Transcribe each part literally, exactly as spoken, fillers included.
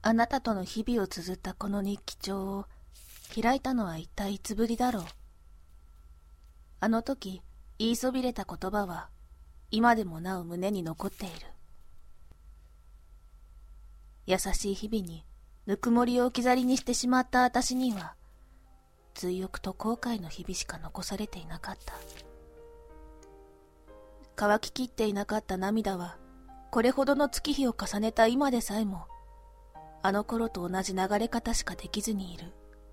あなたとの日々を綴ったこの日記帳を開いたのは一体いつぶりだろう。あの時言いそびれた言葉は今でもなお胸に残っている。優しい日々にぬくもりを置き去りにしてしまった私には追憶と後悔の日々しか残されていなかった。乾ききっていなかった涙はこれほどの月日を重ねた今でさえもあの頃と同じ流れ方しかできずにいる。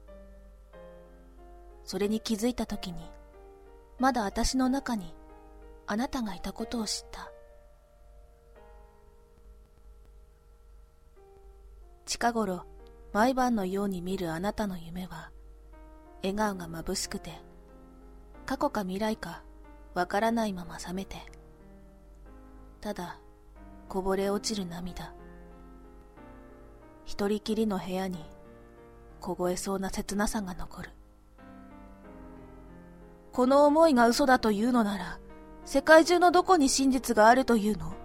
それに気づいた時にまだ私の中にあなたがいたことを知った。近頃毎晩のように見るあなたの夢は笑顔が眩しくて過去か未来かわからないまま覚めてただこぼれ落ちる涙。一人きりの部屋に凍えそうな切なさが残る。この思いが嘘だというのなら世界中のどこに真実があるというの？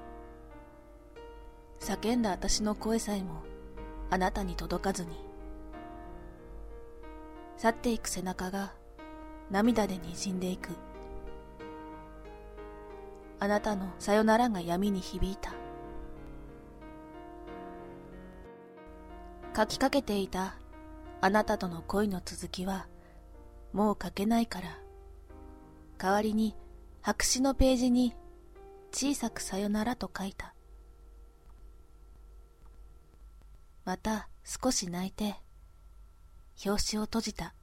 叫んだ私の声さえもあなたに届かずに去っていく背中が涙で滲んでいく。あなたのさよならが闇に響いた。書きかけていたあなたとの恋の続きはもう書けないから、代わりに白紙のページに小さくさよならと書いた。また少し泣いて表紙を閉じた。